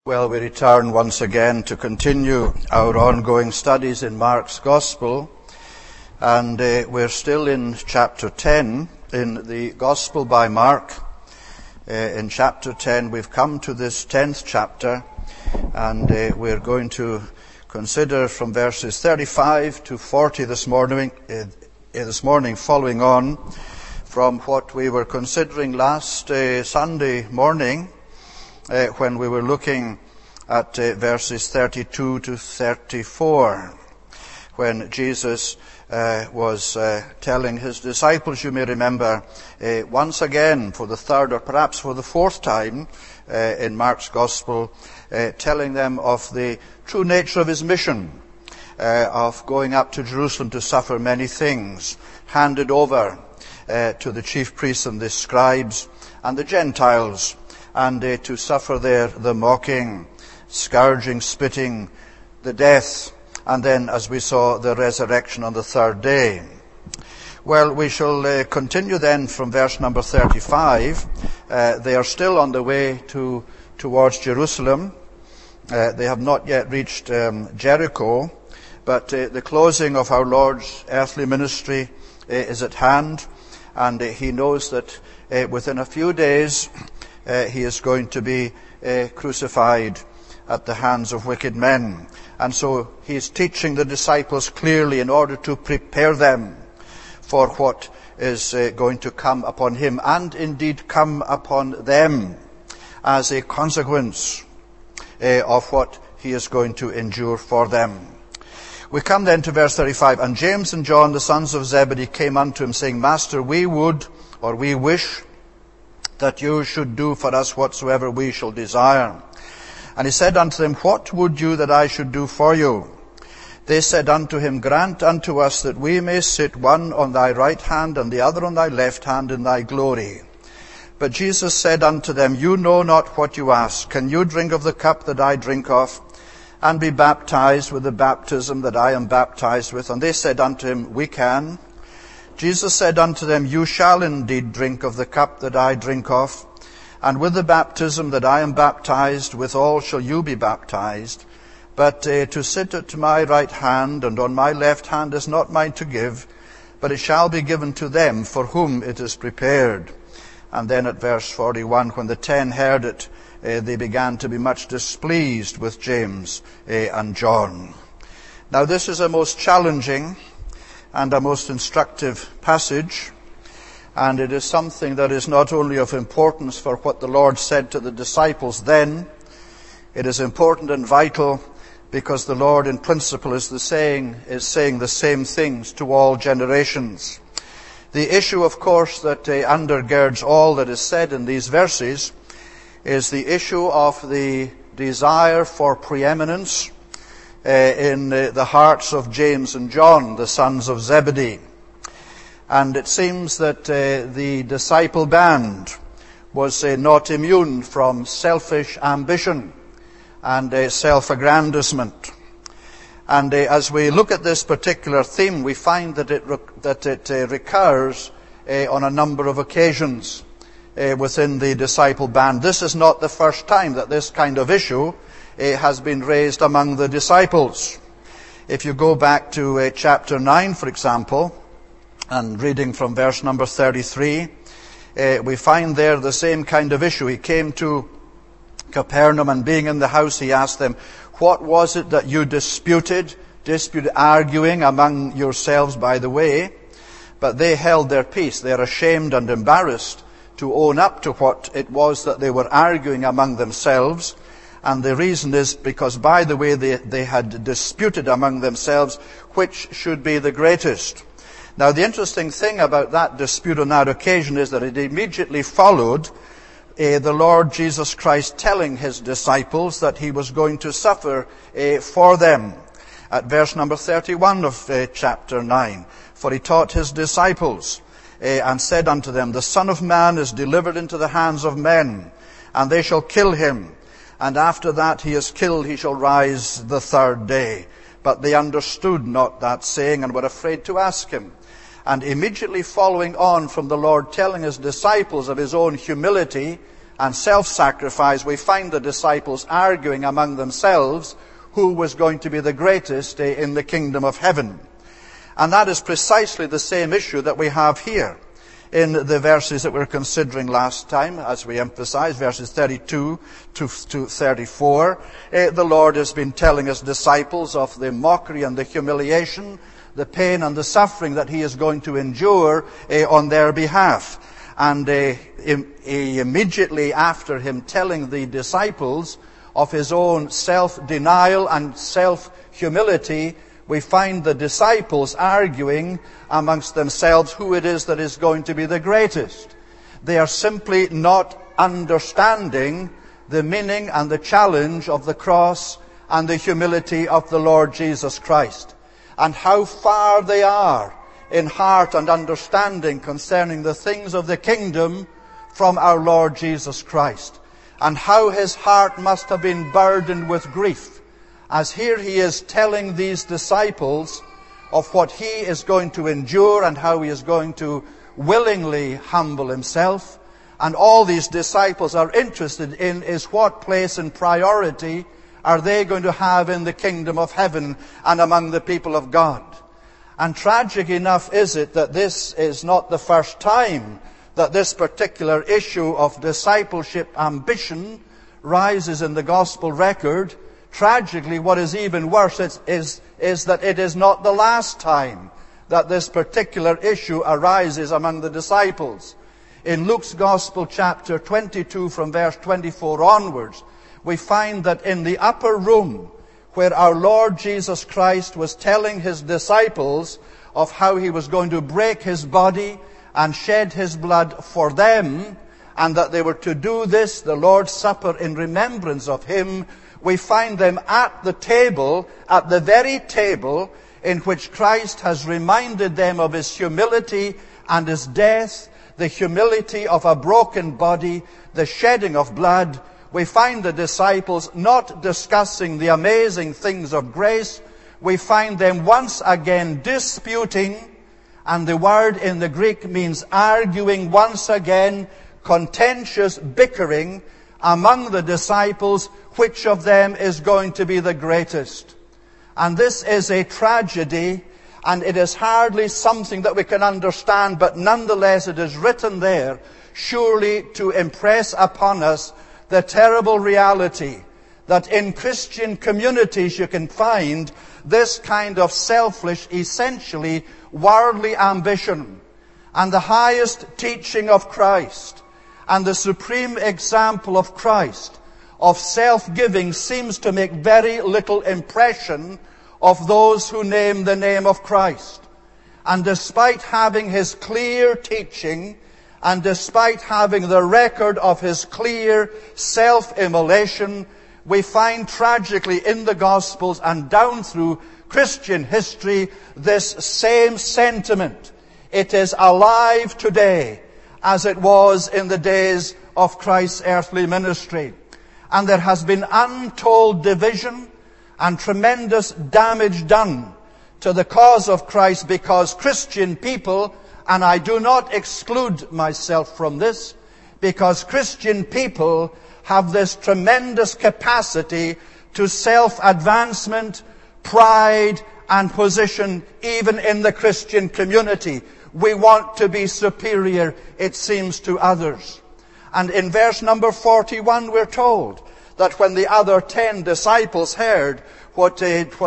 Well, we return once again to continue our ongoing studies in Mark's Gospel, and we're still in chapter 10 in the Gospel by Mark. In chapter 10, we've come to this 10th chapter, and we're going to consider from verses 35 to 40 this morning, following on from what we were considering last Sunday morning, when we were looking at verses 32 to 34, when Jesus was telling his disciples, you may remember, once again for the third or perhaps for the fourth time in Mark's Gospel, telling them of the true nature of his mission, of going up to Jerusalem to suffer many things, handed over to the chief priests and the scribes and the Gentiles, and to suffer there the mocking, scourging, spitting, the death, and then, as we saw, the resurrection on the third day. Well, we shall continue then from verse number 35. They are still on the way towards Jerusalem. They have not yet reached Jericho, but the closing of our Lord's earthly ministry is at hand, and he knows that within a few days he is going to be crucified at the hands of wicked men. And so he is teaching the disciples clearly in order to prepare them for what is going to come upon him, and indeed come upon them as a consequence of what he is going to endure for them. We come then to verse 35. And James and John, the sons of Zebedee, came unto him, saying, Master, we wish that you should do for us whatsoever we shall desire. And he said unto them, What would you that I should do for you? They said unto him, Grant unto us that we may sit one on thy right hand and the other on thy left hand in thy glory. But Jesus said unto them, You know not what you ask. Can you drink of the cup that I drink of, and be baptized with the baptism that I am baptized with? And they said unto him, We can. Jesus said unto them, You shall indeed drink of the cup that I drink of, and with the baptism that I am baptized withal shall you be baptized. But to sit at my right hand and on my left hand is not mine to give, but it shall be given to them for whom it is prepared. And then at verse 41, when the 10 heard it, they began to be much displeased with James and John. Now this is a most challenging and a most instructive passage, and it is something that is not only of importance for what the Lord said to the disciples then, it is important and vital because the Lord in principle is saying the same things to all generations. The issue, of course, that undergirds all that is said in these verses is the issue of the desire for preeminence in the hearts of James and John, the sons of Zebedee. And it seems that the disciple band was not immune from selfish ambition and self-aggrandizement. And as we look at this particular theme, we find that it recurs on a number of occasions within the disciple band. This is not the first time that this kind of issue has been raised among the disciples. If you go back to chapter 9, for example, and reading from verse number 33, we find there the same kind of issue. He came to Capernaum, and being in the house, he asked them, What was it that you disputed, arguing among yourselves by the way? But they held their peace. They are ashamed and embarrassed to own up to what it was that they were arguing among themselves. And the reason is because by the way they had disputed among themselves which should be the greatest. Now the interesting thing about that dispute on that occasion is that it immediately followed the Lord Jesus Christ telling his disciples that he was going to suffer for them. At verse number 31 of chapter 9, For he taught his disciples and said unto them, The Son of Man is delivered into the hands of men, and they shall kill him. And after that he is killed, he shall rise the third day. But they understood not that saying, and were afraid to ask him. And immediately following on from the Lord telling his disciples of his own humility and self-sacrifice, we find the disciples arguing among themselves who was going to be the greatest in the kingdom of heaven. And that is precisely the same issue that we have here in the verses that we were considering last time, as we emphasized, verses 32 to 34. The Lord has been telling his disciples of the mockery and the humiliation, the pain and the suffering that he is going to endure on their behalf. And immediately after him telling the disciples of his own self-denial and self-humility, we find the disciples arguing amongst themselves who it is that is going to be the greatest. They are simply not understanding the meaning and the challenge of the cross and the humility of the Lord Jesus Christ, and how far they are in heart and understanding concerning the things of the kingdom from our Lord Jesus Christ, and how his heart must have been burdened with grief, as here he is telling these disciples of what he is going to endure and how he is going to willingly humble himself. And all these disciples are interested in is what place and priority are they going to have in the kingdom of heaven and among the people of God. And tragic enough is it that this is not the first time that this particular issue of discipleship ambition rises in the gospel record. Tragically, what is even worse is that it is not the last time that this particular issue arises among the disciples. In Luke's Gospel, chapter 22, from verse 24 onwards, we find that in the upper room, where our Lord Jesus Christ was telling his disciples of how he was going to break his body and shed his blood for them, and that they were to do this, the Lord's Supper, in remembrance of him, we find them at the table, at the very table in which Christ has reminded them of his humility and his death, the humility of a broken body, the shedding of blood. We find the disciples not discussing the amazing things of grace. We find them once again disputing, and the word in the Greek means arguing once again, contentious bickering among the disciples, which of them is going to be the greatest. And this is a tragedy, and it is hardly something that we can understand, but nonetheless it is written there, surely to impress upon us the terrible reality that in Christian communities you can find this kind of selfish, essentially worldly ambition. And the highest teaching of Christ and the supreme example of Christ of self-giving seems to make very little impression of those who name the name of Christ. And despite having his clear teaching, and despite having the record of his clear self-immolation, we find tragically in the Gospels and down through Christian history this same sentiment. It is alive today as it was in the days of Christ's earthly ministry. And there has been untold division and tremendous damage done to the cause of Christ because Christian people, and I do not exclude myself from this, because Christian people have this tremendous capacity to self-advancement, pride, and position even in the Christian community. We want to be superior, it seems, to others. And in verse number 41 we're told that when the other 10 disciples heard what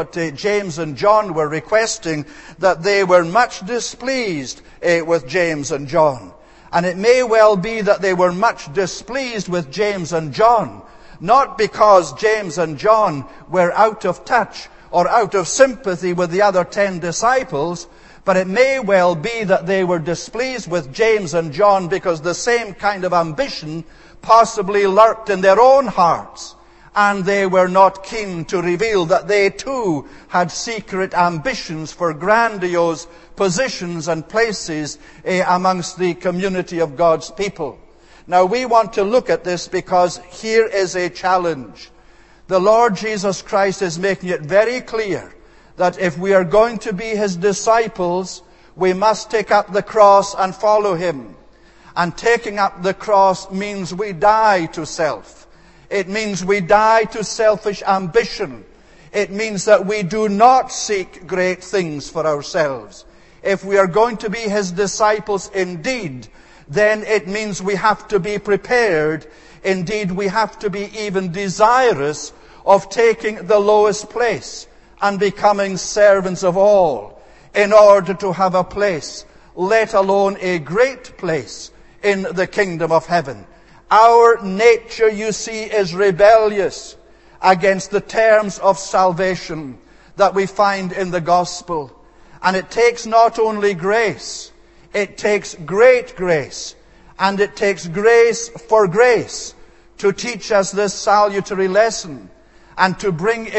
James and John were requesting, that they were much displeased with James and John. And it may well be that they were much displeased with James and John, not because James and John were out of touch or out of sympathy with the other 10 disciples, but it may well be that they were displeased with James and John because the same kind of ambition possibly lurked in their own hearts, and they were not keen to reveal that they too had secret ambitions for grandiose positions and places amongst the community of God's people. Now we want to look at this because here is a challenge. The Lord Jesus Christ is making it very clear that if we are going to be his disciples, we must take up the cross and follow him. And taking up the cross means we die to self. It means we die to selfish ambition. It means that we do not seek great things for ourselves. If we are going to be his disciples indeed, then it means we have to be prepared. Indeed, we have to be even desirous of taking the lowest place and becoming servants of all in order to have a place, let alone a great place, in the kingdom of heaven. Our nature, you see, is rebellious against the terms of salvation that we find in the gospel. And it takes not only grace, it takes great grace, and it takes grace for grace to teach us this salutary lesson, and to bring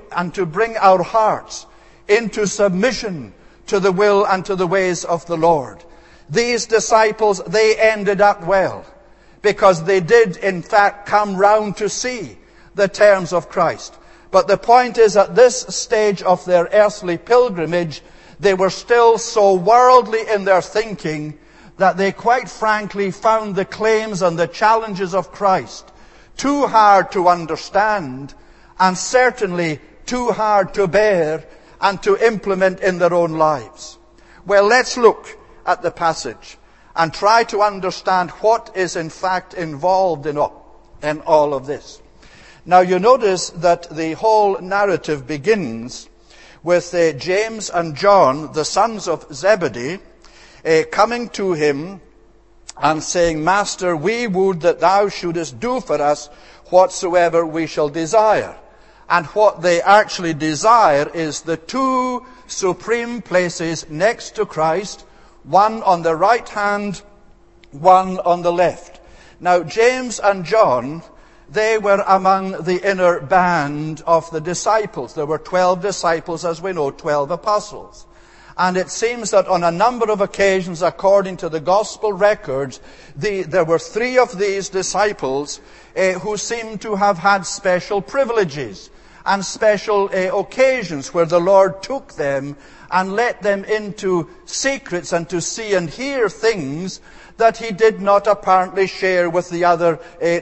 our hearts into submission to the will and to the ways of the Lord. These disciples, they ended up well, because they did in fact come round to see the terms of Christ. But the point is, at this stage of their earthly pilgrimage, they were still so worldly in their thinking that they quite frankly found the claims and the challenges of Christ too hard to understand, and certainly too hard to bear and to implement in their own lives. Well, let's look at the passage and try to understand what is in fact involved in all of this. Now, you notice that the whole narrative begins with James and John, the sons of Zebedee, coming to him and saying, "Master, we would that thou shouldest do for us whatsoever we shall desire." And what they actually desire is the two supreme places next to Christ, one on the right hand, one on the left. Now, James and John, they were among the inner band of the disciples. There were 12 disciples, as we know, 12 apostles. And it seems that on a number of occasions, according to the gospel records, there were 3 of these disciples who seemed to have had special privileges and special occasions where the Lord took them and let them into secrets and to see and hear things that he did not apparently share with the other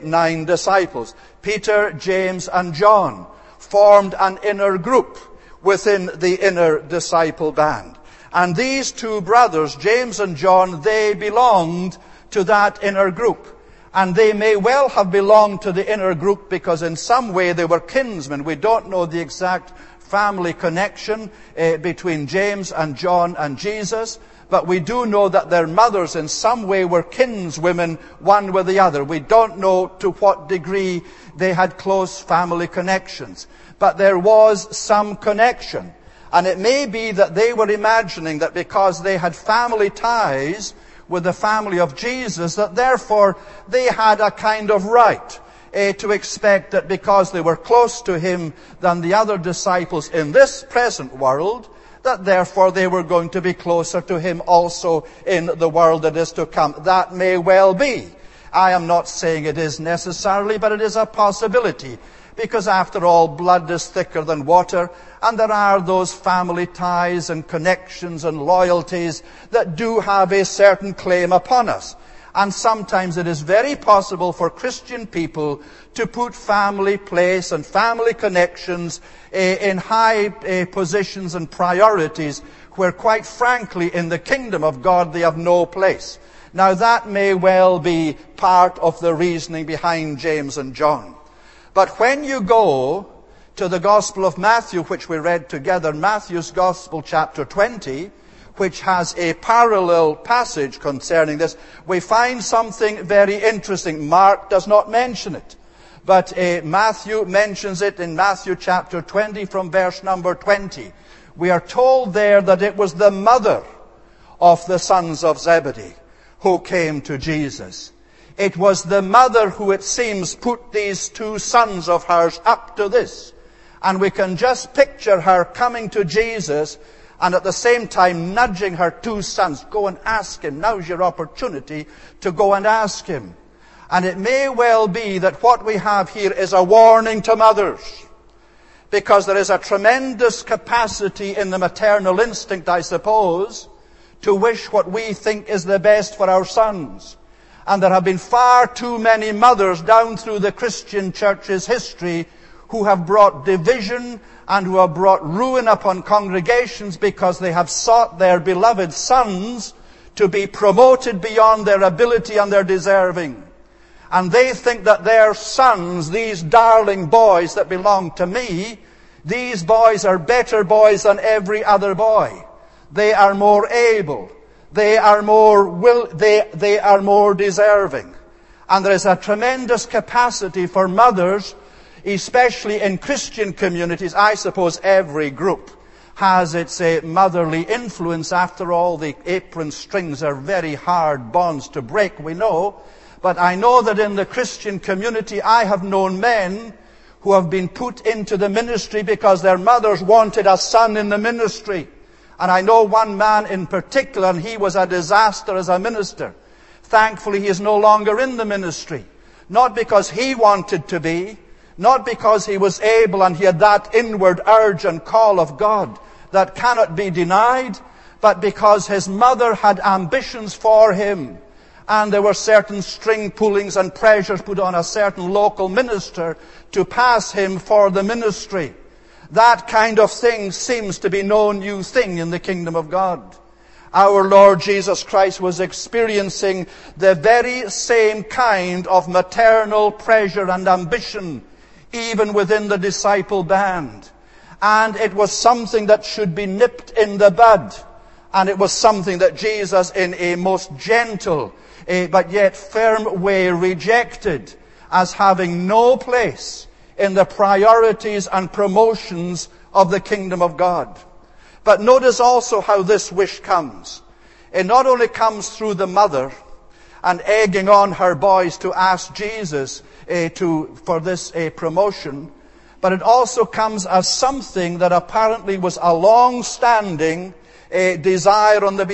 9 disciples. Peter, James, and John formed an inner group within the inner disciple band. And these 2 brothers, James and John, they belonged to that inner group. And they may well have belonged to the inner group because in some way they were kinsmen. We don't know the exact family connection between James and John and Jesus, but we do know that their mothers in some way were kinswomen, one with the other. We don't know to what degree they had close family connections, but there was some connection. And it may be that they were imagining that because they had family ties with the family of Jesus, that therefore they had a kind of right to expect that because they were close to him than the other disciples in this present world, that therefore they were going to be closer to him also in the world that is to come. That may well be. I am not saying it is necessarily, but it is a possibility. Because after all, blood is thicker than water, and there are those family ties and connections and loyalties that do have a certain claim upon us. And sometimes it is very possible for Christian people to put family place and family connections in high positions and priorities where, quite frankly, in the kingdom of God they have no place. Now, that may well be part of the reasoning behind James and John. But when you go to the Gospel of Matthew, which we read together, Matthew's Gospel, chapter 20, which has a parallel passage concerning this, we find something very interesting. Mark does not mention it, but Matthew mentions it in Matthew chapter 20 from verse number 20. We are told there that it was the mother of the sons of Zebedee who came to Jesus. It was the mother who, it seems, put these 2 sons of hers up to this. And we can just picture her coming to Jesus and at the same time nudging her 2 sons. Go and ask him. Now's your opportunity to go and ask him. And it may well be that what we have here is a warning to mothers. Because there is a tremendous capacity in the maternal instinct, I suppose, to wish what we think is the best for our sons. And there have been far too many mothers down through the Christian church's history who have brought division and who have brought ruin upon congregations because they have sought their beloved sons to be promoted beyond their ability and their deserving. And they think that their sons, these darling boys that belong to me, these boys are better boys than every other boy. They are more able. They are more deserving. And there is a tremendous capacity for mothers, especially in Christian communities. I suppose every group has its motherly influence. After all, the apron strings are very hard bonds to break, we know. But I know that in the Christian community, I have known men who have been put into the ministry because their mothers wanted a son in the ministry. And I know one man in particular, and he was a disaster as a minister. Thankfully, he is no longer in the ministry. Not because he wanted to be, not because he was able and he had that inward urge and call of God that cannot be denied, but because his mother had ambitions for him. And there were certain string pullings and pressures put on a certain local minister to pass him for the ministry. That kind of thing seems to be no new thing in the kingdom of God. Our Lord Jesus Christ was experiencing the very same kind of maternal pressure and ambition even within the disciple band. And it was something that should be nipped in the bud. And it was something that Jesus, in a most gentle but yet firm way, rejected as having no place in the priorities and promotions of the kingdom of God. But notice also how this wish comes. It not only comes through the mother and egging on her boys to ask Jesus for this promotion, but it also comes as something that apparently was a long-standing desire on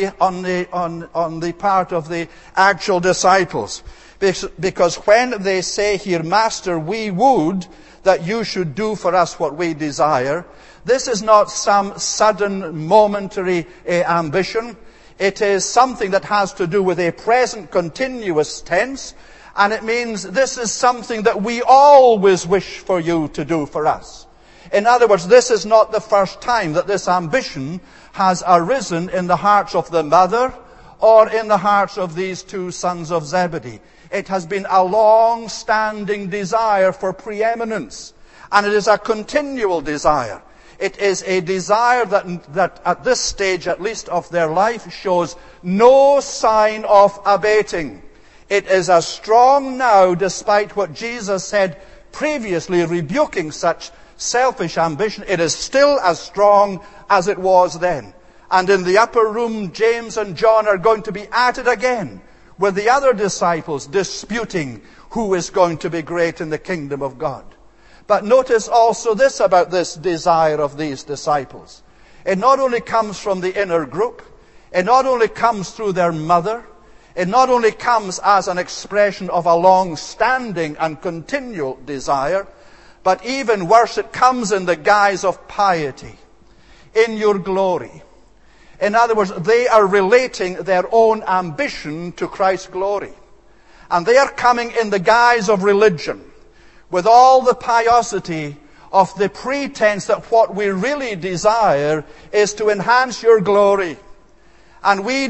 the part of the actual disciples. Because when they say here, Master, we would that you should do for us what we desire, this is not some sudden momentary ambition. It is something that has to do with a present continuous tense, and it means this is something that we always wish for you to do for us. In other words, this is not the first time that this ambition has arisen in the hearts of the mother or in the hearts of these two sons of Zebedee. It has been a long-standing desire for preeminence, and it is a continual desire. It is a desire that at this stage, at least of their life, shows no sign of abating. It is as strong now, despite what Jesus said previously, rebuking such selfish ambition. It is still as strong as it was then. And in the upper room, James and John are going to be at it again with the other disciples, disputing who is going to be great in the kingdom of God. But notice also this about this desire of these disciples. It not only comes from the inner group, it not only comes through their mother, it not only comes as an expression of a long-standing and continual desire, but even worse, it comes in the guise of piety. In your glory. In other words, they are relating their own ambition to Christ's glory. And they are coming in the guise of religion, with all the piosity of the pretense that what we really desire is to enhance your glory. And we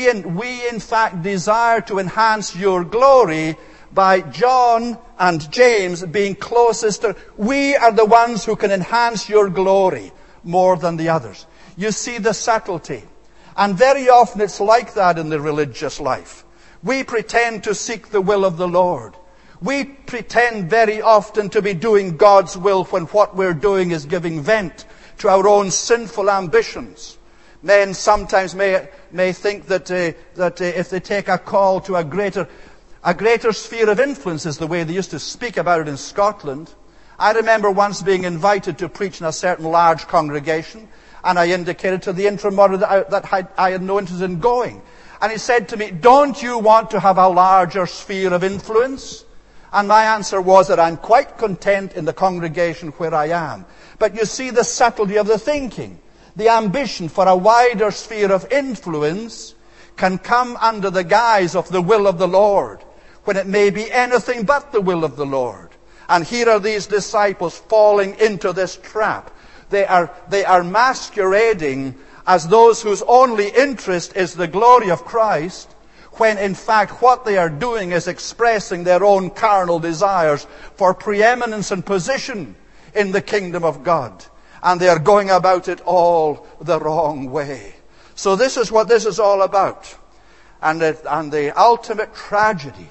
in fact desire to enhance your glory by John and James being closest to. We are the ones who can enhance your glory more than the others. You see the subtlety. And very often it's like that in the religious life. We pretend to seek the will of the Lord. We pretend very often to be doing God's will when what we're doing is giving vent to our own sinful ambitions. Men sometimes may think that if they take a call to a greater sphere of influence, is the way they used to speak about it in Scotland. I remember once being invited to preach in a certain large congregation, and I indicated to the interim moderator that I had no interest in going. And he said to me, don't you want to have a larger sphere of influence? And my answer was that I'm quite content in the congregation where I am. But you see the subtlety of the thinking. The ambition for a wider sphere of influence can come under the guise of the will of the Lord. when it may be anything but the will of the Lord. And here are these disciples falling into this trap. They are masquerading as those whose only interest is the glory of Christ, when in fact what they are doing is expressing their own carnal desires for preeminence and position in the kingdom of God. And they are going about it all the wrong way. So this is what this is all about. And the ultimate tragedy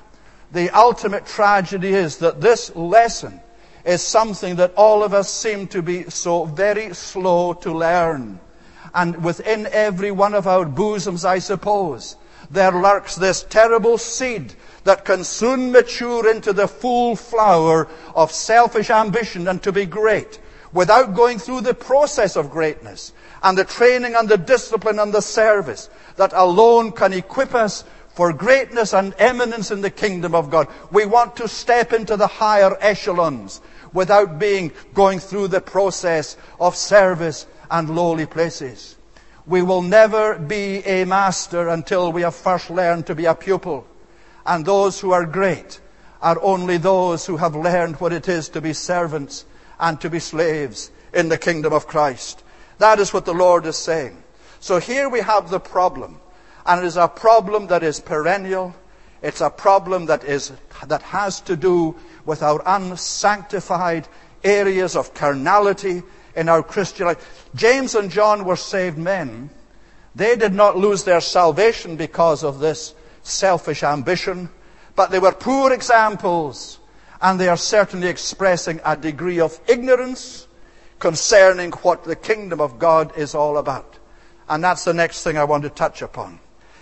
is that this lesson is something that all of us seem to be so very slow to learn. And within every one of our bosoms, I suppose, there lurks this terrible seed that can soon mature into the full flower of selfish ambition and to be great, without going through the process of greatness and the training and the discipline and the service that alone can equip us for greatness and eminence in the kingdom of God. We want to step into the higher echelons without going through the process of service and lowly places. We will never be a master until we have first learned to be a pupil. And those who are great are only those who have learned what it is to be servants and to be slaves in the kingdom of Christ. That is what the Lord is saying. So here we have the problem. And it is a problem that is perennial. It's a problem that has to do with our unsanctified areas of carnality in our Christian life. James and John were saved men. They did not lose their salvation because of this selfish ambition, but they were poor examples, and they are certainly expressing a degree of ignorance concerning what the kingdom of God is all about. And that's the next thing I want to touch upon.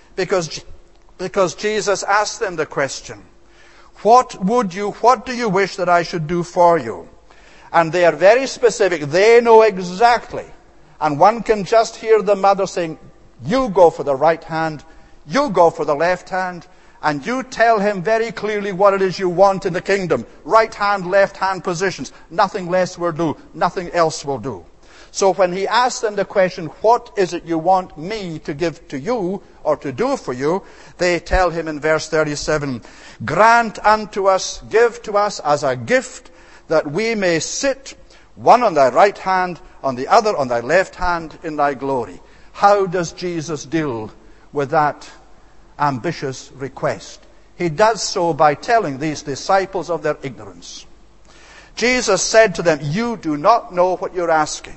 Because Jesus asked them the question, what do you wish that I should do for you? And they are very specific. They know exactly. And one can just hear the mother saying, you go for the right hand, you go for the left hand, and you tell him very clearly what it is you want in the kingdom. Right hand, left hand positions. Nothing less will do. Nothing else will do. So when he asks them the question, what is it you want me to give to you or to do for you? They tell him in verse 37, grant unto us, give to us as a gift, that we may sit, one on thy right hand, on the other on thy left hand, in thy glory. How does Jesus deal with that ambitious request? He does so by telling these disciples of their ignorance. Jesus said to them, you do not know what you're asking.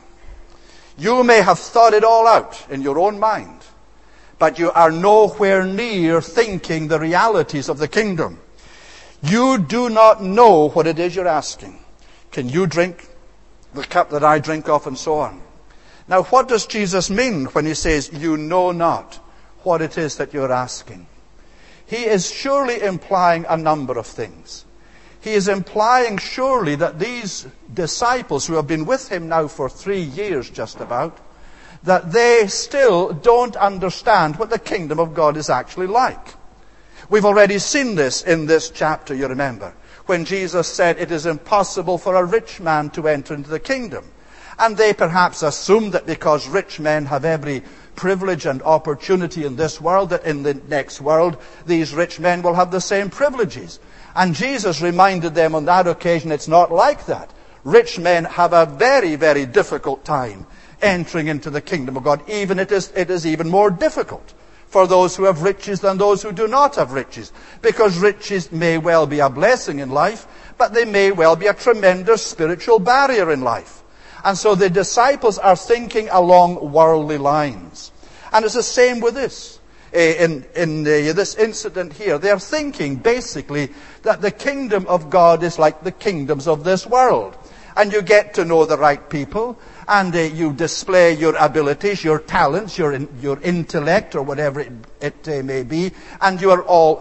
You may have thought it all out in your own mind, but you are nowhere near thinking the realities of the kingdom. You do not know what it is you're asking. Can you drink the cup that I drink of, and so on? Now, what does Jesus mean when he says, you know not what it is that you're asking? He is surely implying a number of things. He is implying surely that these disciples who have been with him now for 3 years just about, that they still don't understand what the kingdom of God is actually like. We've already seen this in this chapter, you remember, when Jesus said it is impossible for a rich man to enter into the kingdom. And they perhaps assumed that because rich men have every privilege and opportunity in this world, that in the next world these rich men will have the same privileges. And Jesus reminded them on that occasion it's not like that. Rich men have a very, very difficult time entering into the kingdom of God. It is even more difficult for those who have riches than those who do not have riches. Because riches may well be a blessing in life, but they may well be a tremendous spiritual barrier in life. And so the disciples are thinking along worldly lines. And it's the same with this. In this incident here, they're thinking basically that the kingdom of God is like the kingdoms of this world. And you get to know the right people, and you display your abilities, your talents, your intellect, or whatever it may be, and you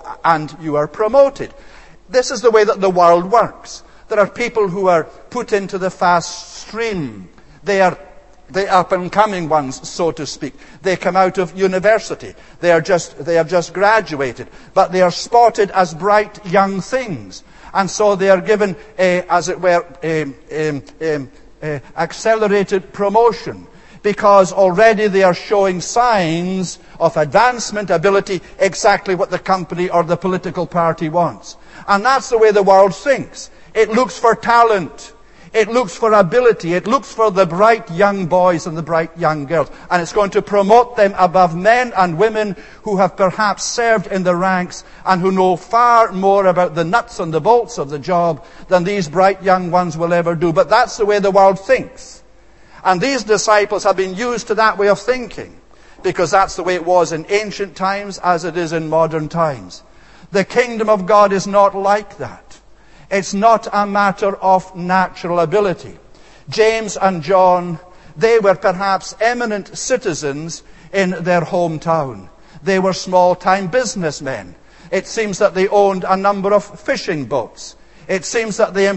are promoted. This is the way that the world works. There are people who are put into the fast stream. They are up and coming ones, so to speak. They come out of university. They have just graduated, but they are spotted as bright young things. And so they are given, as it were, accelerated promotion. because already they are showing signs of advancement, ability, exactly what the company or the political party wants. And that's the way the world thinks. It looks for talent. It looks for ability. It looks for the bright young boys and the bright young girls. And it's going to promote them above men and women who have perhaps served in the ranks and who know far more about the nuts and the bolts of the job than these bright young ones will ever do. But that's the way the world thinks. And these disciples have been used to that way of thinking, because that's the way it was in ancient times as it is in modern times. The kingdom of God is not like that. It's not a matter of natural ability. James and John, they were perhaps eminent citizens in their hometown. They were small-time businessmen. It seems that they owned a number of fishing boats. It seems that they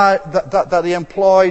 employed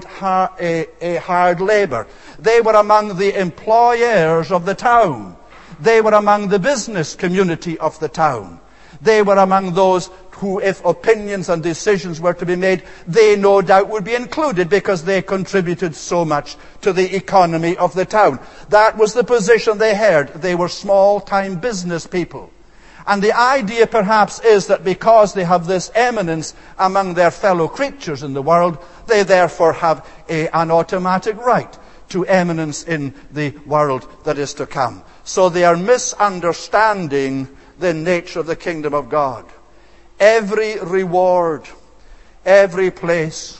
hard labor. They were among the employers of the town. They were among the business community of the town. They were among those who, if opinions and decisions were to be made, they no doubt would be included because they contributed so much to the economy of the town. That was the position they held. They were small-time business people. And the idea perhaps is that because they have this eminence among their fellow creatures in the world, they therefore have an automatic right to eminence in the world that is to come. So they are misunderstanding the nature of the kingdom of God. Every reward, every place,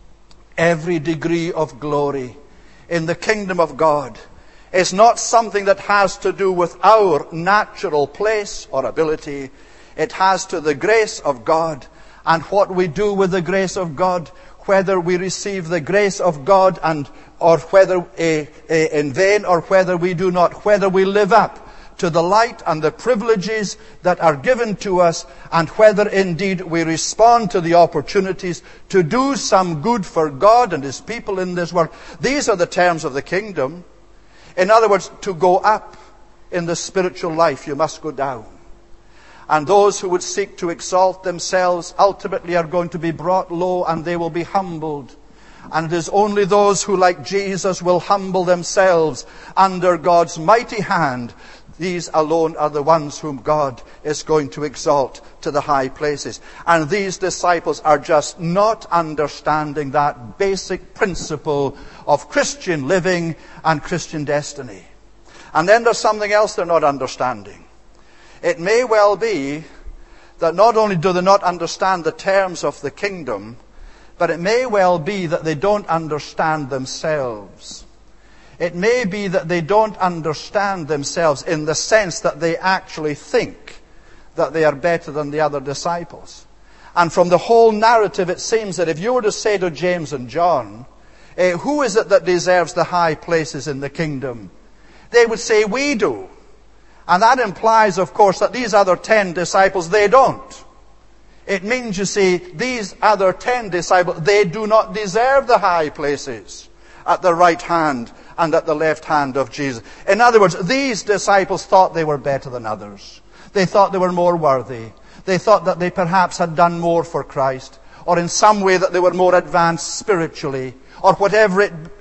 every degree of glory in the kingdom of God is not something that has to do with our natural place or ability. It has to the grace of God, and what we do with the grace of God, whether we receive the grace of God or whether in vain or whether we do not, whether we live up to the light and the privileges that are given to us, and whether indeed we respond to the opportunities to do some good for God and His people in this world. These are the terms of the kingdom. In other words, to go up in the spiritual life, you must go down. And those who would seek to exalt themselves ultimately are going to be brought low, and they will be humbled. And it is only those who, like Jesus, will humble themselves under God's mighty hand. These alone are the ones whom God is going to exalt to the high places. And these disciples are just not understanding that basic principle of Christian living and Christian destiny. And then there's something else they're not understanding. It may well be that not only do they not understand the terms of the kingdom, but it may well be that they don't understand themselves. It may be that they don't understand themselves in the sense that they actually think that they are better than the other disciples. And from the whole narrative, it seems that if you were to say to James and John, who is it that deserves the high places in the kingdom? They would say, we do. And that implies, of course, that these other 10 disciples, they don't. It means, you see, these other 10 disciples, they do not deserve the high places at the right hand and at the left hand of Jesus. In other words, these disciples thought they were better than others. They thought they were more worthy. They thought that they perhaps had done more for Christ, or in some way that they were more advanced spiritually, or whatever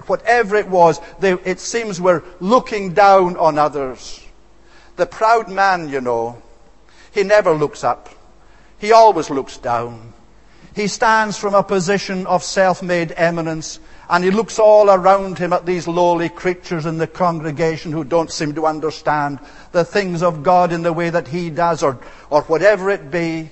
it was. It seems we're looking down on others. The proud man, you know, he never looks up. He always looks down. He stands from a position of self-made eminence, and he looks all around him at these lowly creatures in the congregation who don't seem to understand the things of God in the way that he does, or whatever it be.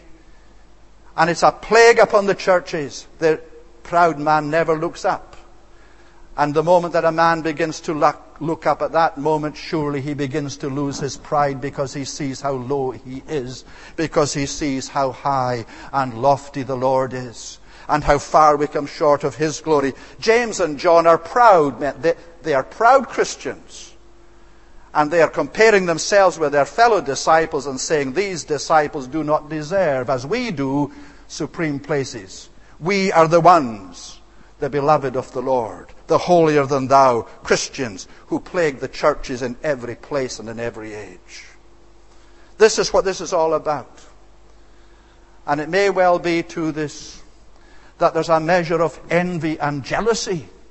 And it's a plague upon the churches. The proud man never looks up. And the moment that a man begins to look up, at that moment, surely he begins to lose his pride, because he sees how low he is, because he sees how high and lofty the Lord is, and how far we come short of His glory. James and John are proud men. They are proud Christians. And they are comparing themselves with their fellow disciples and saying, these disciples do not deserve, as we do, supreme places. We are the ones, the beloved of the Lord, the holier than thou Christians who plague the churches in every place and in every age. This is what this is all about. And it may well be to this that there's a measure of envy and jealousy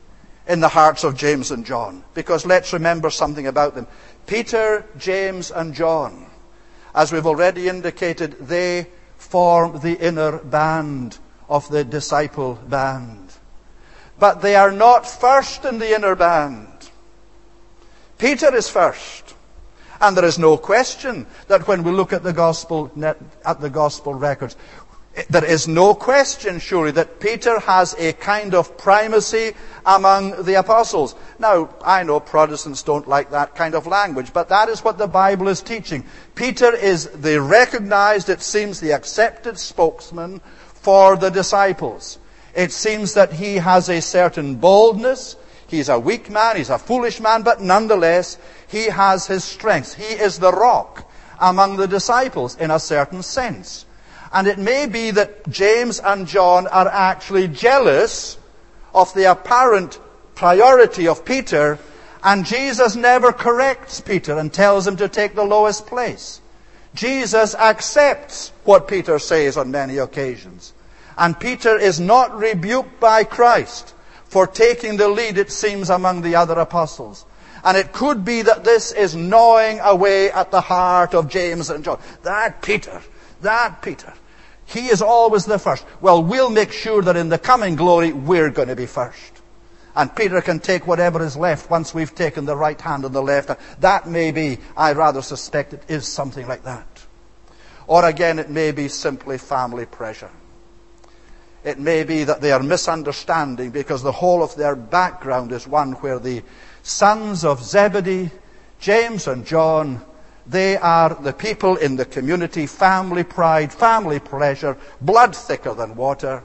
in the hearts of James and John. Because let's remember something about them. Peter, James, and John, as we've already indicated, they form the inner band of the disciple band. But they are not first in the inner band. Peter is first. And there is no question that when we look at the gospel records, there is no question, surely, that Peter has a kind of primacy among the apostles. Now, I know Protestants don't like that kind of language, but that is what the Bible is teaching. Peter is the recognized, it seems, the accepted spokesman for the disciples. It seems that he has a certain boldness. He's a weak man, he's a foolish man, but nonetheless, he has his strengths. He is the rock among the disciples in a certain sense. And it may be that James and John are actually jealous of the apparent priority of Peter, and Jesus never corrects Peter and tells him to take the lowest place. Jesus accepts what Peter says on many occasions. And Peter is not rebuked by Christ for taking the lead, it seems, among the other apostles. And it could be that this is gnawing away at the heart of James and John. That Peter. He is always the first. Well, we'll make sure that in the coming glory, we're going to be first. And Peter can take whatever is left once we've taken the right hand and the left hand. That may be, I rather suspect it is something like that. Or again, it may be simply family pressure. It may be that they are misunderstanding because the whole of their background is one where the sons of Zebedee, James and John, they are the people in the community, family pride, family pleasure, blood thicker than water.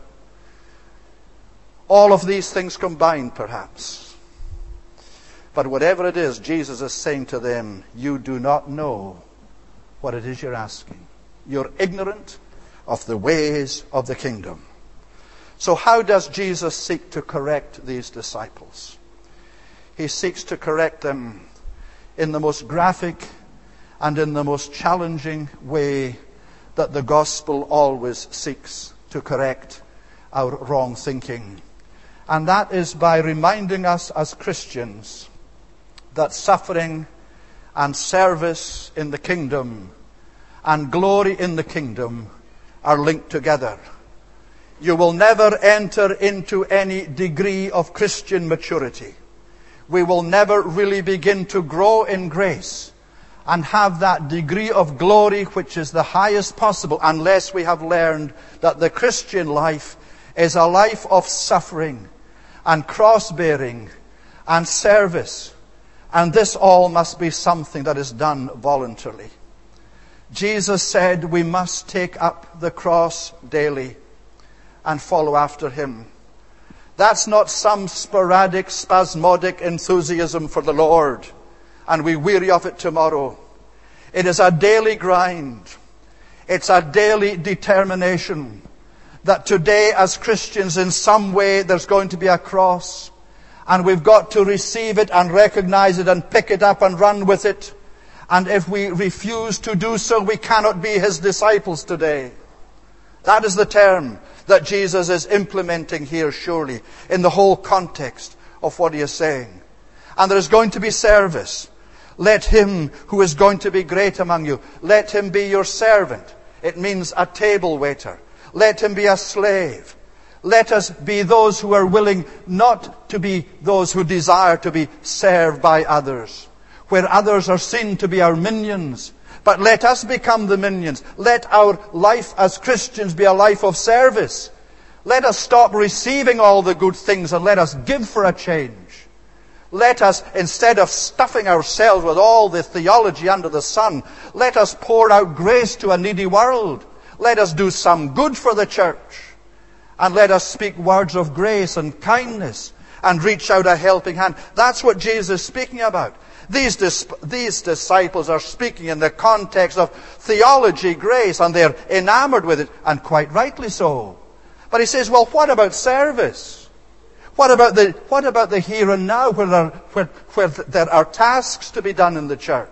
All of these things combined, perhaps. But whatever it is, Jesus is saying to them, you do not know what it is you're asking. You're ignorant of the ways of the kingdom. So how does Jesus seek to correct these disciples? He seeks to correct them in the most graphic and in the most challenging way that the gospel always seeks to correct our wrong thinking. And that is by reminding us as Christians that suffering and service in the kingdom and glory in the kingdom are linked together. You will never enter into any degree of Christian maturity. We will never really begin to grow in grace and have that degree of glory which is the highest possible unless we have learned that the Christian life is a life of suffering and cross-bearing and service. And this all must be something that is done voluntarily. Jesus said we must take up the cross daily and follow after him. That's not some sporadic, spasmodic enthusiasm for the Lord, and we weary of it tomorrow. It is a daily grind. It's a daily determination that today as Christians in some way there's going to be a cross, and we've got to receive it and recognize it and pick it up and run with it. And if we refuse to do so, we cannot be his disciples today. That is the term that Jesus is implementing here, surely, in the whole context of what he is saying. And there is going to be service. Let him who is going to be great among you, let him be your servant. It means a table waiter. Let him be a slave. Let us be those who are willing not to be those who desire to be served by others, where others are seen to be our minions. But let us become the minions. Let our life as Christians be a life of service. Let us stop receiving all the good things and let us give for a change. Let us, instead of stuffing ourselves with all the theology under the sun, let us pour out grace to a needy world. Let us do some good for the church. And let us speak words of grace and kindness and reach out a helping hand. That's what Jesus is speaking about. These disciples are speaking in the context of theology, grace, and they're enamored with it, and quite rightly so. But he says, well, what about service? What about the here and now where there are tasks to be done in the church?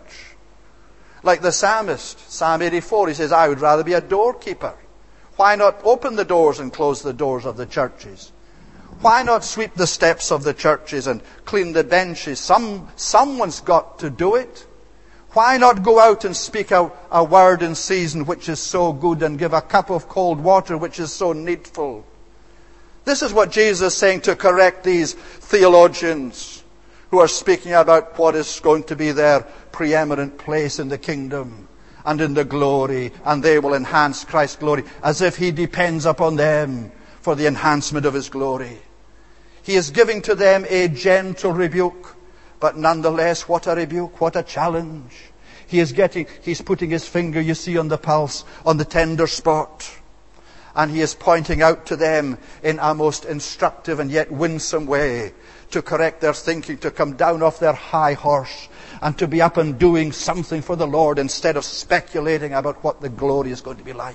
Like the psalmist, Psalm 84, he says, I would rather be a doorkeeper. Why not open the doors and close the doors of the churches? Why not sweep the steps of the churches and clean the benches? Someone's got to do it. Why not go out and speak a word in season which is so good, and give a cup of cold water which is so needful? This is what Jesus is saying to correct these theologians who are speaking about what is going to be their preeminent place in the kingdom and in the glory, and they will enhance Christ's glory, as if he depends upon them for the enhancement of his glory. He is giving to them a gentle rebuke, but nonetheless, what a rebuke, what a challenge. He's putting his finger, you see, on the pulse, on the tender spot. And he is pointing out to them in a most instructive and yet winsome way to correct their thinking, to come down off their high horse and to be up and doing something for the Lord instead of speculating about what the glory is going to be like.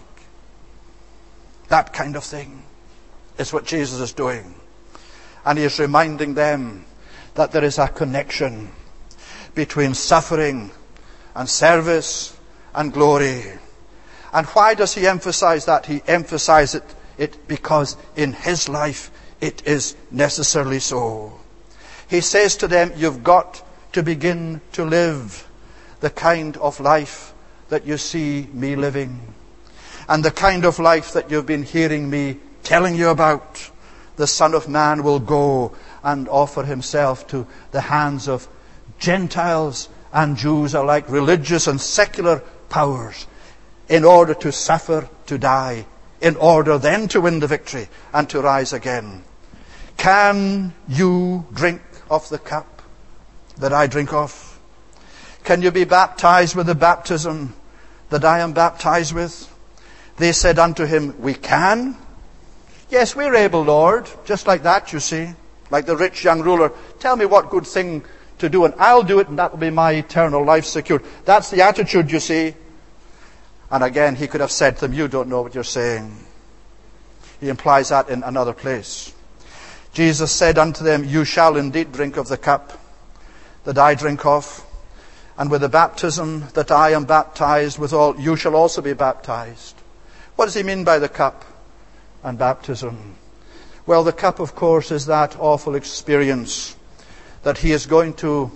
That kind of thing is what Jesus is doing. And he is reminding them that there is a connection between suffering and service and glory. And why does he emphasize that? He emphasizes it because in his life it is necessarily so. He says to them, you've got to begin to live the kind of life that you see me living, and the kind of life that you've been hearing me telling you about. The Son of Man will go and offer himself to the hands of Gentiles and Jews alike, religious and secular powers, in order to suffer, to die, in order then to win the victory and to rise again. Can you drink of the cup that I drink of? Can you be baptized with the baptism that I am baptized with? They said unto him, we can. Yes, we're able, Lord. Just like that, you see. Like the rich young ruler. Tell me what good thing to do, and I'll do it, and that will be my eternal life secured. That's the attitude, you see. And again, he could have said to them, you don't know what you're saying. He implies that in another place. Jesus said unto them, you shall indeed drink of the cup that I drink of, and with the baptism that I am baptized withal, you shall also be baptized. What does he mean by the cup and baptism? Well, the cup, of course, is that awful experience that he is going to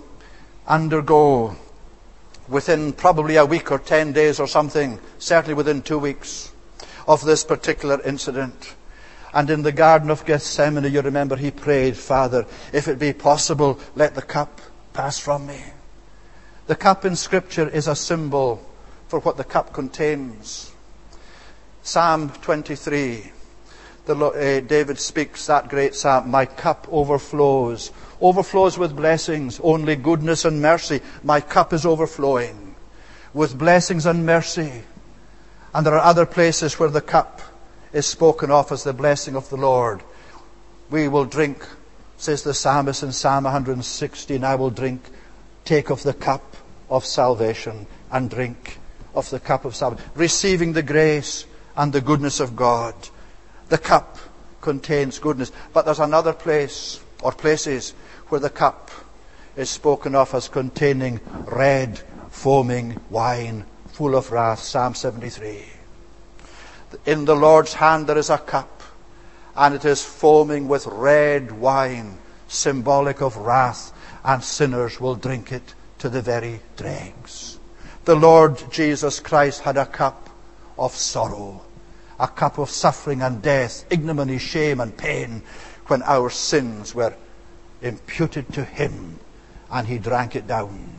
undergo within probably a week or 10 days or something, certainly within 2 weeks of this particular incident. And in the Garden of Gethsemane, you remember, he prayed, Father, if it be possible, let the cup pass from me. The cup in Scripture is a symbol for what the cup contains. Psalm 23, David speaks that great psalm, my cup overflows with blessings, only goodness and mercy. My cup is overflowing with blessings and mercy. And there are other places where the cup is spoken of as the blessing of the Lord. We will drink, says the psalmist in Psalm 116, I will drink, take of the cup of salvation and drink of the cup of salvation, receiving the grace and the goodness of God. The cup contains goodness. But there's another place, or places, where the cup is spoken of as containing red, foaming wine, full of wrath. Psalm 73. In the Lord's hand there is a cup, and it is foaming with red wine, symbolic of wrath, and sinners will drink it to the very dregs. The Lord Jesus Christ had a cup of sorrow, a cup of suffering and death, ignominy, shame and pain, when our sins were imputed to him, and he drank it down.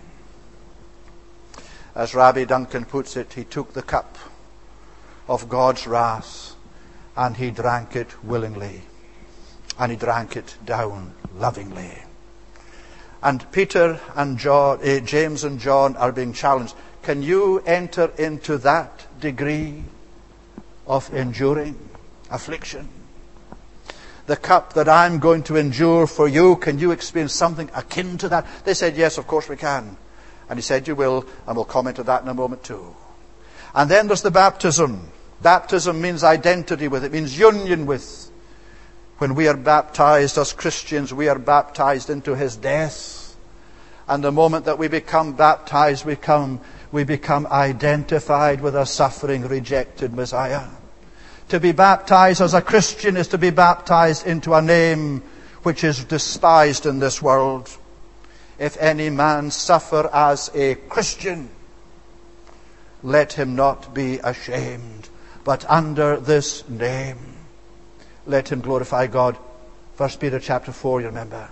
As Rabbi Duncan puts it, he took the cup of God's wrath, and he drank it willingly, and he drank it down lovingly. And Peter and John, James and John are being challenged. Can you enter into that degree of enduring affliction? The cup that I'm going to endure for you, can you experience something akin to that? They said, yes, of course we can. And he said, you will, and we'll comment on that in a moment too. And then there's the baptism. Baptism means identity with, it means union with. When we are baptized as Christians, we are baptized into his death. And the moment that we become baptized, we become identified with a suffering, rejected Messiah. To be baptized as a Christian is to be baptized into a name which is despised in this world. If any man suffer as a Christian, let him not be ashamed, but under this name, let him glorify God. 1 Peter chapter 4, you remember.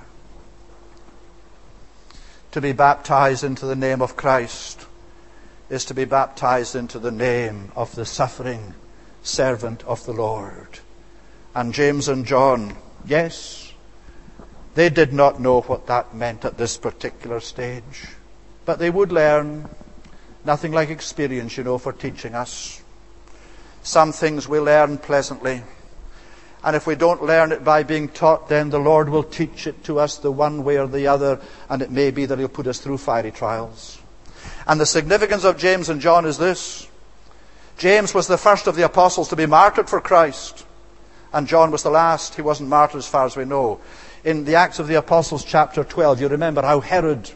To be baptized into the name of Christ is to be baptized into the name of the suffering servant of the Lord. And James and John, yes, they did not know what that meant at this particular stage. But they would learn. Nothing like experience, for teaching us. Some things we learn pleasantly. And if we don't learn it by being taught, then the Lord will teach it to us the one way or the other, and it may be that He'll put us through fiery trials. And the significance of James and John is this. James was the first of the apostles to be martyred for Christ, and John was the last. He wasn't martyred as far as we know. In the Acts of the Apostles chapter 12, you remember how Herod,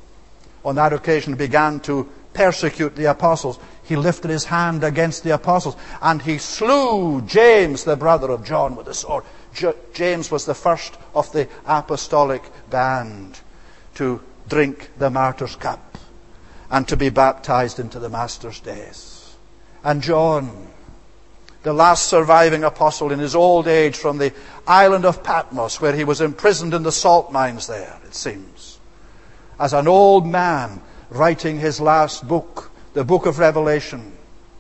on that occasion, began to persecute the apostles. He lifted his hand against the apostles, and he slew James, the brother of John, with a sword. James was the first of the apostolic band to drink the martyr's cup and to be baptized into the Master's death. And John, the last surviving apostle in his old age from the island of Patmos, where he was imprisoned in the salt mines there, it seems, as an old man writing his last book, the book of Revelation.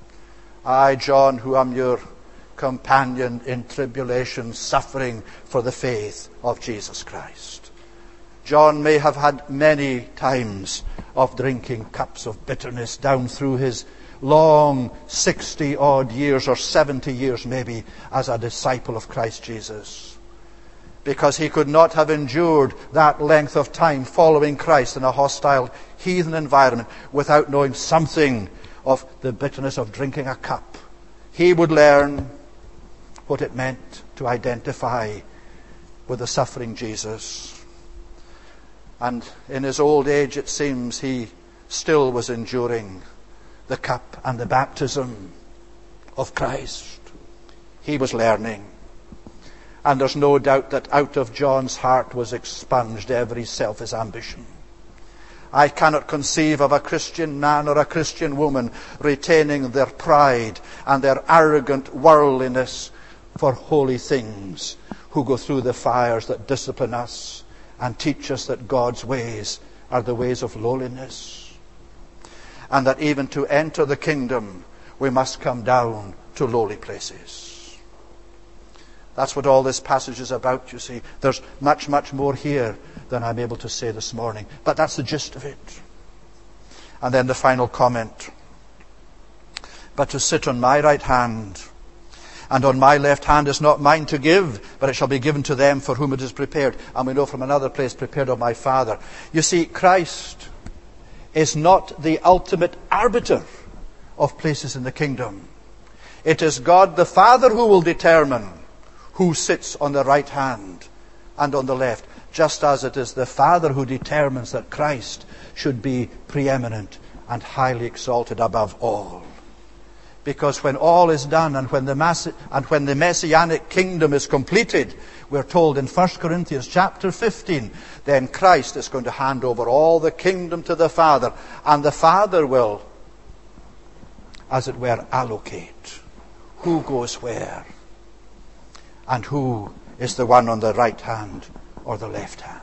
I, John, who am your companion in tribulation, suffering for the faith of Jesus Christ. John may have had many times of drinking cups of bitterness down through his long 60-odd years, or 70 years maybe, as a disciple of Christ Jesus. Because he could not have endured that length of time following Christ in a hostile heathen environment without knowing something of the bitterness of drinking a cup. He would learn what it meant to identify with the suffering Jesus. And in his old age, it seems, he still was enduring the cup and the baptism of Christ. He was learning. And there's no doubt that out of John's heart was expunged every selfish ambition. I cannot conceive of a Christian man or a Christian woman retaining their pride and their arrogant worldliness for holy things, who go through the fires that discipline us and teach us that God's ways are the ways of lowliness. And that even to enter the kingdom, we must come down to lowly places. That's what all this passage is about, you see. There's much, much more here than I'm able to say this morning. But that's the gist of it. And then the final comment. But to sit on my right hand and on my left hand is not mine to give, but it shall be given to them for whom it is prepared. And we know from another place, prepared of my Father. You see, Christ is not the ultimate arbiter of places in the kingdom. It is God the Father who will determine who sits on the right hand and on the left, just as it is the Father who determines that Christ should be preeminent and highly exalted above all. Because when all is done and when the Messianic kingdom is completed, we're told in 1 Corinthians chapter 15, then Christ is going to hand over all the kingdom to the Father, and the Father will, as it were, allocate who goes where and who is the one on the right hand or the left hand.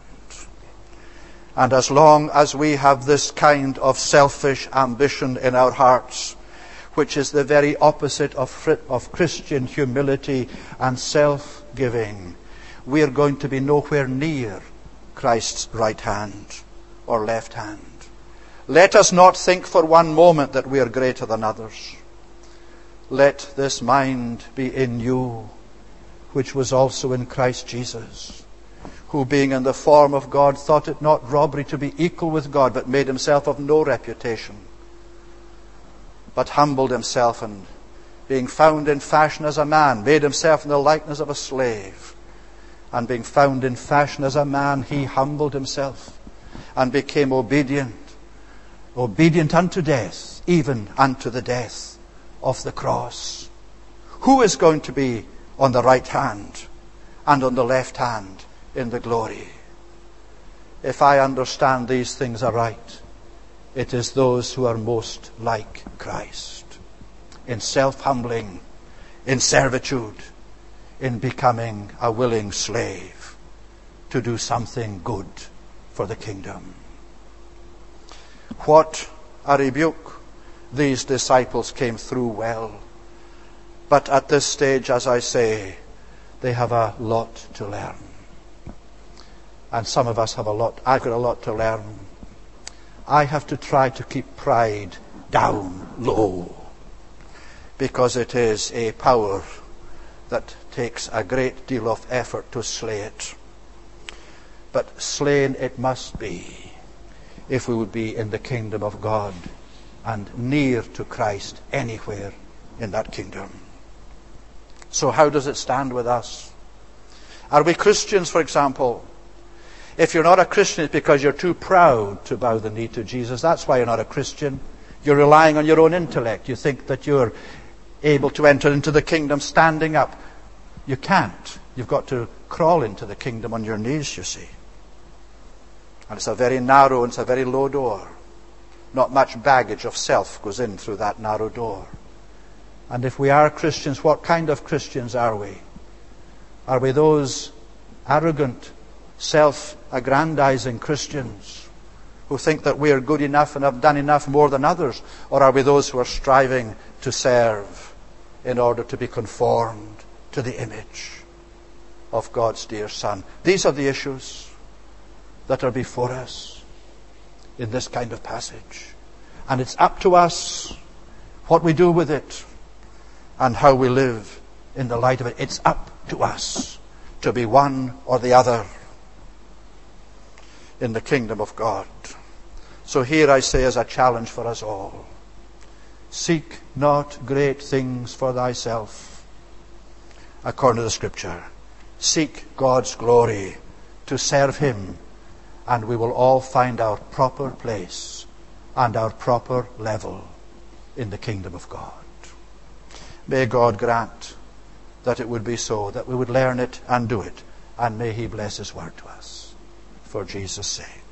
And as long as we have this kind of selfish ambition in our hearts, which is the very opposite of Christian humility and self-giving, we are going to be nowhere near Christ's right hand or left hand. Let us not think for one moment that we are greater than others. Let this mind be in you, which was also in Christ Jesus, who being in the form of God thought it not robbery to be equal with God, but made himself of no reputation, but humbled himself, and being found in fashion as a man, made himself in the likeness of a slave. And being found in fashion as a man, he humbled himself and became obedient unto death, even unto the death of the cross. Who is going to be on the right hand and on the left hand in the glory? If I understand these things aright, it is those who are most like Christ, in self-humbling, in servitude, in becoming a willing slave to do something good for the kingdom. What a rebuke. These disciples came through well. But at this stage, as I say, they have a lot to learn. And some of us have a lot. I've got a lot to learn. I have to try to keep pride down low, because it is a power that takes a great deal of effort to slay it. But slain it must be if we would be in the kingdom of God and near to Christ anywhere in that kingdom. So how does it stand with us? Are we Christians, for example? If you're not a Christian, it's because you're too proud to bow the knee to Jesus. That's why you're not a Christian. You're relying on your own intellect. You think that you're able to enter into the kingdom standing up. You can't. You've got to crawl into the kingdom on your knees, you see. And it's a very narrow and it's a very low door. Not much baggage of self goes in through that narrow door. And if we are Christians, what kind of Christians are we? Are we those arrogant, self-aggrandizing Christians who think that we are good enough and have done enough more than others? Or are we those who are striving to serve in order to be conformed to the image of God's dear Son? These are the issues that are before us in this kind of passage. And it's up to us what we do with it and how we live in the light of it. It's up to us to be one or the other in the kingdom of God. So here I say as a challenge for us all, seek not great things for thyself, according to the Scripture. Seek God's glory, to serve Him, and we will all find our proper place and our proper level in the kingdom of God. May God grant that it would be so, that we would learn it and do it, and may He bless His word to us, for Jesus' sake.